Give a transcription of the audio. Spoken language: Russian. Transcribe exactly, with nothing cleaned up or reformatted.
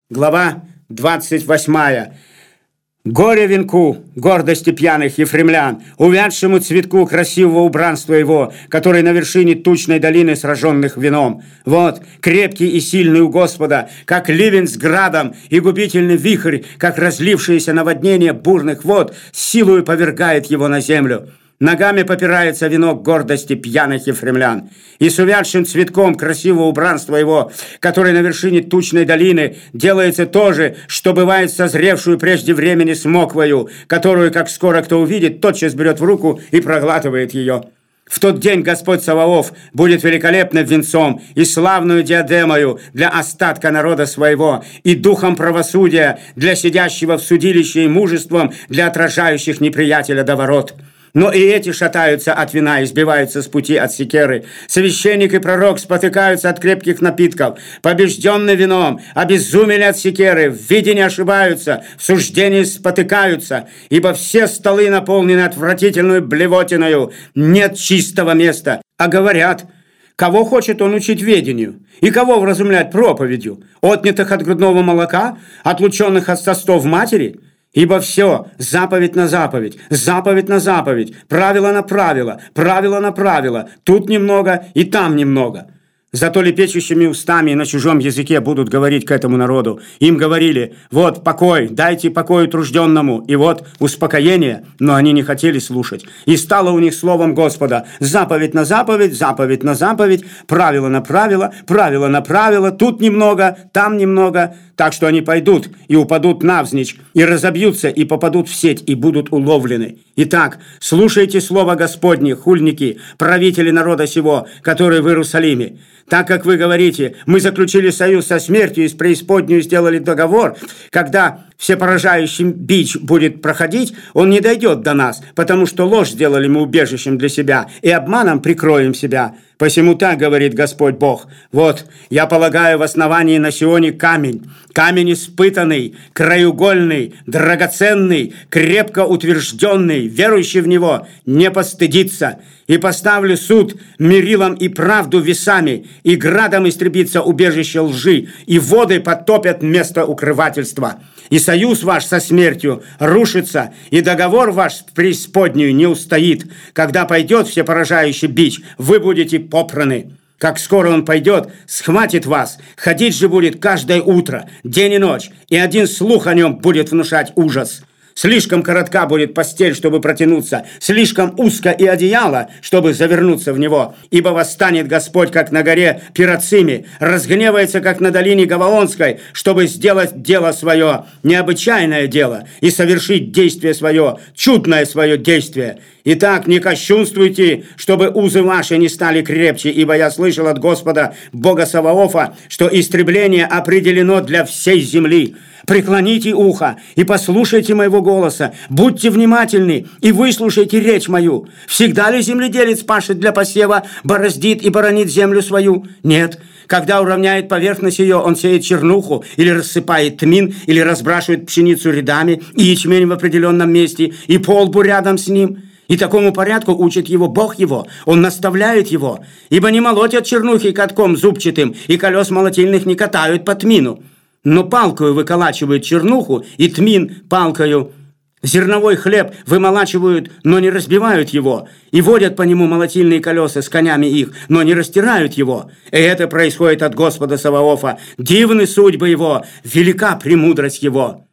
Глава двадцать восьмая. Горе венку гордости пьяных ефремлян, увядшему цветку красивого убранства его, который на вершине тучной долины сраженных вином. Вот, крепкий и сильный у Господа, как ливень с градом, и губительный вихрь, как разлившееся наводнение бурных вод, силою повергает его на землю. Ногами попирается венок гордости пьяных ефремлян. И с увядшим цветком красивого убранства его, который на вершине тучной долины, делается то же, что бывает созревшую прежде времени смоквою, которую, как скоро кто увидит, тотчас берет в руку и проглатывает ее. В тот день Господь Саваоф будет великолепным венцом и славную диадемою для остатка народа своего, и духом правосудия для сидящего в судилище, и мужеством для отражающих неприятеля до ворот. Но и эти шатаются от вина и сбиваются с пути от секеры. Священник и пророк спотыкаются от крепких напитков. Побежденные вином, обезумели от секеры, в виде ошибаются, в суждении спотыкаются, ибо все столы наполнены отвратительной блевотиною, нет чистого места. А говорят, кого хочет он учить ведению, и кого вразумлять проповедью, отнятых от грудного молока, отлученных от состов матери? Ибо все заповедь на заповедь, заповедь на заповедь, правило на правило, правило на правило, тут немного и там немного. Зато лепечущими устами на чужом языке будут говорить к этому народу. Им говорили: вот покой, дайте покой утружденному, и вот успокоение, но они не хотели слушать. И стало у них словом Господа: заповедь на заповедь, заповедь на заповедь, правило на правило, правило на правило, тут немного, там немного. Так что они пойдут и упадут навзничь, и разобьются, и попадут в сеть, и будут уловлены. Итак, слушайте слово Господне, хульники, правители народа сего, которые в Иерусалиме. Так как вы говорите: мы заключили союз со смертью и с преисподнюю сделали договор, когда всепоражающий бич будет проходить, он не дойдет до нас, потому что ложь сделали мы убежищем для себя, и обманом прикроем себя. Посему так говорит Господь Бог: вот, я полагаю в основании на Сионе камень, камень испытанный, краеугольный, драгоценный, крепко утвержденный, верующий в него не постыдится. И поставлю суд мерилом и правду весами, и градом истребится убежище лжи, и воды потопят место укрывательства. И союз ваш со смертью рушится, и договор ваш с преисподнюю не устоит. Когда пойдет всепоражающий бич, вы будете попраны. Как скоро он пойдет, схватит вас, ходить же будет каждое утро, день и ночь, и один слух о нем будет внушать ужас. Слишком коротка будет постель, чтобы протянуться, слишком узко и одеяло, чтобы завернуться в него. Ибо восстанет Господь, как на горе Пирациме, разгневается, как на долине Гаваонской, чтобы сделать дело свое, необычайное дело, и совершить действие свое, чудное свое действие. Итак, не кощунствуйте, чтобы узы ваши не стали крепче, ибо я слышал от Господа, Бога Саваофа, что истребление определено для всей земли. Преклоните ухо и послушайте моего голоса, будьте внимательны и выслушайте речь мою. Всегда ли земледелец пашет для посева, бороздит и боронит землю свою? Нет. Когда уравняет поверхность ее, он сеет чернуху, или рассыпает тмин, или разбрашивает пшеницу рядами, и ячмень в определенном месте, и полбу рядом с ним. И такому порядку учит его Бог его, он наставляет его, ибо не молотят чернухи катком зубчатым, и колес молотильных не катают по тмину, но палкою выколачивают чернуху, и тмин палкою. Зерновой хлеб вымолачивают, но не разбивают его, и водят по нему молотильные колеса с конями их, но не растирают его. И это происходит от Господа Саваофа. Дивны судьбы его, велика премудрость его.